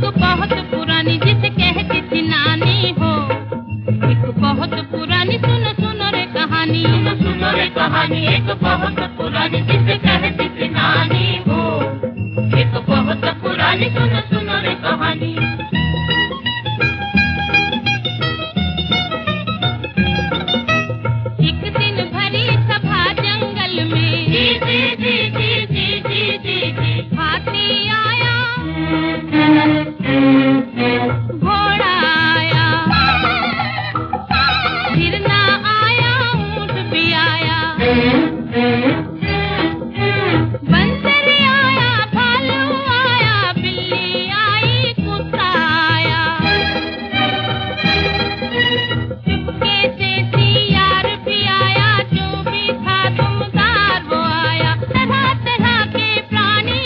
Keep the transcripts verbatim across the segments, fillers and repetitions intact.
बहुत पुरानी जिसे कहते थी नानी हो, एक बहुत पुरानी सुनो सुनो रे कहानी, सुनो सुनो रे कहानी, एक बहुत पुरानी जिसे कहते थी नानी हो, एक बहुत पुरानी सुनो सुनो रे कहानी। एक दिन भरी सभा जंगल में, जी जी जी जी जी जी जी जी, हाथी आया घोड़ा आया, हिरना आया ऊंट भी आया, बंदर आया भालू आया, बिल्ली आई कुत्ता आया, चुपके से सियार भी आया, जो भी था दुमदार वो आया, तरह तरह के प्राणी।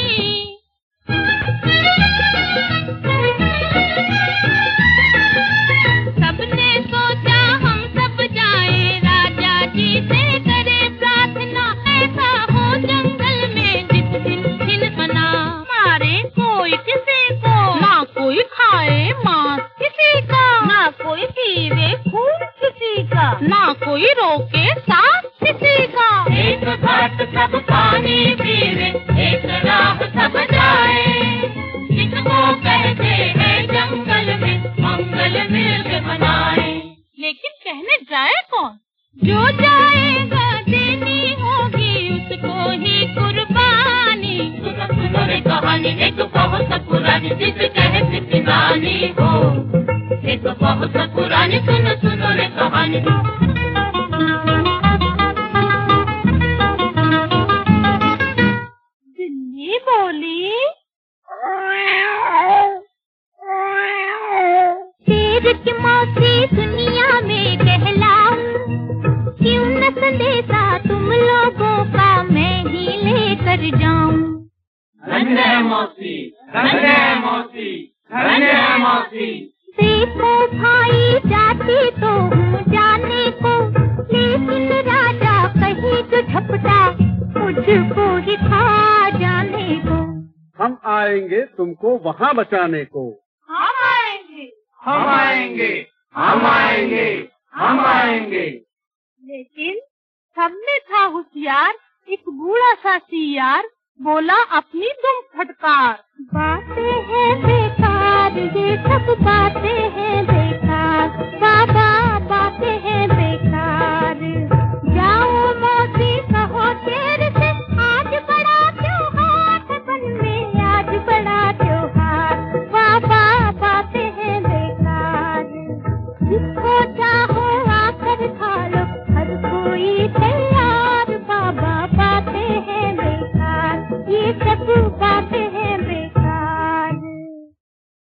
सबने सोचा हम सब जाएं राजा जी से करें प्रार्थना, ऐसा हो जंगल में जिस दिन दिन बना, मारे कोई किसी को, ना कोई खाए मांस किसी का, ना कोई पीवे खून किसी का, ना कोई रोके सांस किसी का। एक घाट सब पानी पीवे, एक राह सब जाए, जिसको कहते हैं जंगल में मंगल मिलके मनाए। लेकिन कहने जाए कौन? जो जाएगा देनी होगी उसको ही कुर्बानी। सुनो सुनो रे कहानी, एक बहुत पुरानी जिसे कहते थी नानी हो, एक बहुत पुरानी सुनो सुनो रे कहानी। बिल्ली बोली, शेर की मौसी दुनिया में कहलाऊं, क्यों न संदेशा तुम लोगों का मैं ही लेकर जाऊं। धन्य है मौसी, धन्य है मौसी, धन्य है मौसी। देखो भाई जाती तो हूँ जाने को, लेकिन राजा कहीं जो झपटा मुझको ही खा जाने को। हम आएंगे तुमको वहाँ बचाने को, हम आएंगे, हम आएंगे, हम आएंगे, हम आएंगे। लेकिन सब में था होशियार एक बूढ़ा सा सियार, बोला अपनी दुम फटकार। बातें हैं बेकार ये सब बातें हैं बेकार, बाबा बातें हैं बेकार। जाओ मौसी कहो शेर से, आज बड़ा त्योहार बन में, आज बड़ा त्योहार, बाबा बातें हैं बेकार। जिसको चाहो